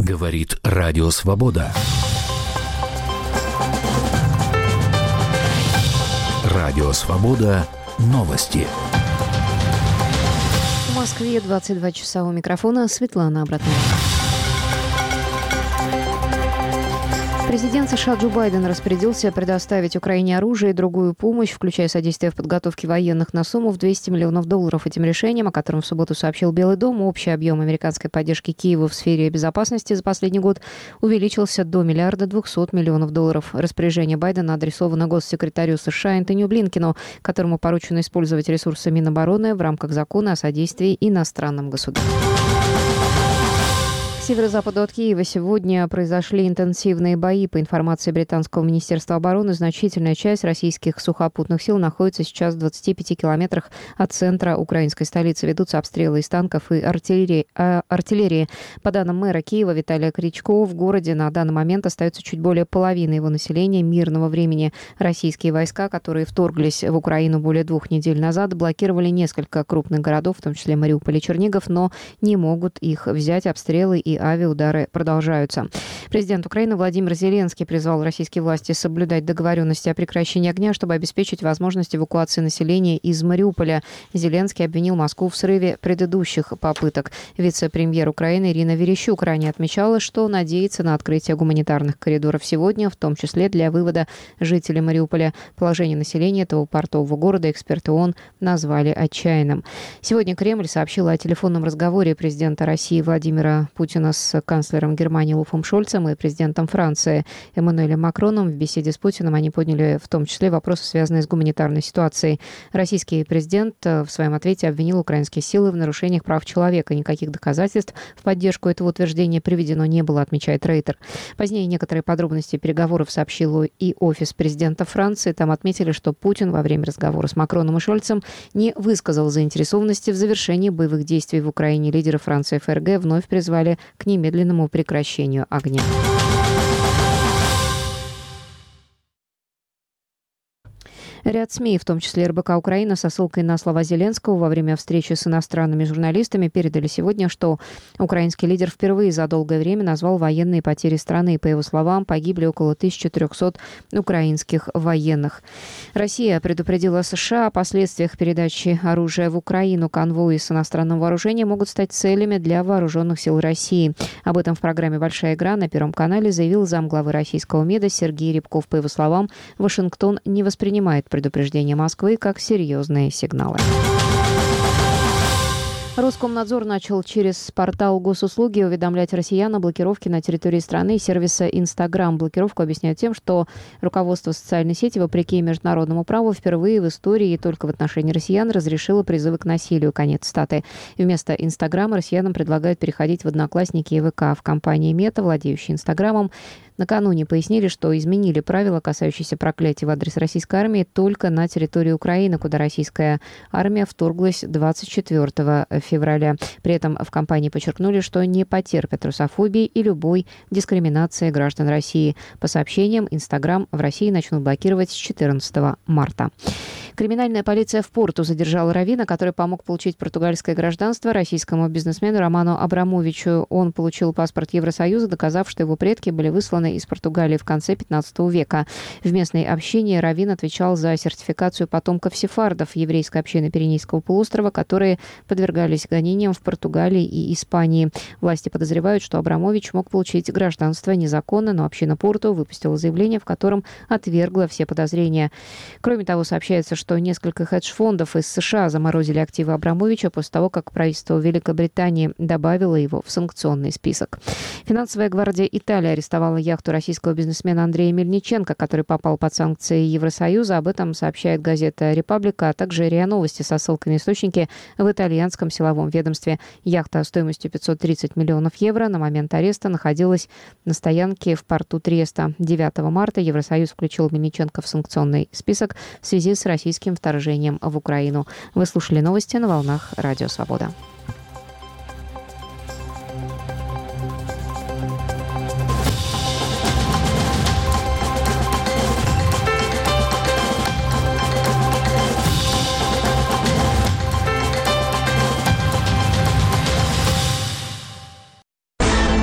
Говорит Радио Свобода. Радио Свобода. Новости. В Москве 22 часа, у микрофона Светлана Абратная. Президент США Джо Байден распорядился предоставить Украине оружие и другую помощь, включая содействие в подготовке военных, на сумму в $200 миллионов. Этим решением, о котором в субботу сообщил Белый дом, общий объем американской поддержки Киеву в сфере безопасности за последний год увеличился до $1,2 миллиарда. Распоряжение Байдена адресовано госсекретарю США Энтони Блинкену, которому поручено использовать ресурсы Минобороны в рамках закона о содействии иностранным государствам. К северо-западу от Киева сегодня произошли интенсивные бои. По информации британского министерства обороны, значительная часть российских сухопутных сил находится сейчас в 25 километрах от центра украинской столицы. Ведутся обстрелы из танков и артиллерии. По данным мэра Киева Виталия Кличко, в городе на данный момент остается чуть более половины его населения мирного времени. Российские войска, которые вторглись в Украину более 2 недель назад, блокировали несколько крупных городов, в том числе Мариуполь и Чернигов, но не могут их взять. Обстрелы и авиаудары продолжаются. Президент Украины Владимир Зеленский призвал российские власти соблюдать договоренности о прекращении огня, чтобы обеспечить возможность эвакуации населения из Мариуполя. Зеленский обвинил Москву в срыве предыдущих попыток. Вице-премьер Украины Ирина Верещук ранее отмечала, что надеется на открытие гуманитарных коридоров сегодня, в том числе для вывода жителей Мариуполя. Положение населения этого портового города эксперты ООН назвали отчаянным. Сегодня Кремль сообщил о телефонном разговоре президента России Владимира Путина с канцлером Германии Олафом Шольцем и президентом Франции Эммануэлем Макроном. В беседе с Путиным они подняли в том числе вопросы, связанные с гуманитарной ситуацией. Российский президент в своем ответе обвинил украинские силы в нарушениях прав человека. Никаких доказательств в поддержку этого утверждения приведено не было, отмечает Рейтер. Позднее некоторые подробности переговоров сообщил и офис президента Франции. Там отметили, что Путин во время разговора с Макроном и Шольцем не высказал заинтересованности в завершении боевых действий в Украине. Лидеры Франции и ФРГ вновь призвали к немедленному прекращению огня. Ряд СМИ, в том числе РБК Украина, со ссылкой на слова Зеленского во время встречи с иностранными журналистами передали сегодня, что украинский лидер впервые за долгое время назвал военные потери страны. По его словам, погибли около 1300 украинских военных. Россия предупредила США о последствиях передачи оружия в Украину. Конвои с иностранным вооружением могут стать целями для вооруженных сил России. Об этом в программе «Большая игра» на Первом канале заявил замглавы российского МИДа Сергей Рябков. По его словам, Вашингтон не воспринимает предупреждения Москвы как серьезные сигналы. Роскомнадзор начал через портал госуслуги уведомлять россиян о блокировке на территории страны сервиса Instagram. Блокировку объясняют тем, что руководство социальной сети, вопреки международному праву, впервые в истории и только в отношении россиян разрешило призывы к насилию. Конец цитаты. Вместо Instagram россиянам предлагают переходить в Одноклассники и ВК. В компании Мета, владеющей Инстаграмом, накануне пояснили, что изменили правила, касающиеся проклятий в адрес российской армии, только на территории Украины, куда российская армия вторглась 24 февраля. При этом в компании подчеркнули, что не потерпят русофобии и любой дискриминации граждан России. По сообщениям, Инстаграм в России начнут блокировать с 14 марта. Криминальная полиция в Порту задержала раввина, который помог получить португальское гражданство российскому бизнесмену Роману Абрамовичу. Он получил паспорт Евросоюза, доказав, что его предки были высланы из Португалии в конце 15 века. В местной общине раввин отвечал за сертификацию потомков сефардов еврейской общины Пиренейского полуострова, которые подвергались гонениям в Португалии и Испании. Власти подозревают, что Абрамович мог получить гражданство незаконно, но община Порту выпустила заявление, в котором отвергла все подозрения. Кроме того, сообщается, что несколько хедж-фондов из США заморозили активы Абрамовича после того, как правительство Великобритании добавило его в санкционный список. Финансовая гвардия Италии арестовала яхту российского бизнесмена Андрея Мельниченко, который попал под санкции Евросоюза. Об этом сообщает газета «Репаблика», а также РИА Новости со ссылкой на источники в итальянском силовом ведомстве. Яхта стоимостью 530 миллионов евро на момент ареста находилась на стоянке в порту Триеста. 9 марта Евросоюз включил Мельниченко в санкционный список в связи с российским вторжением в Украину. Вы слушали новости на волнах Радио Свобода.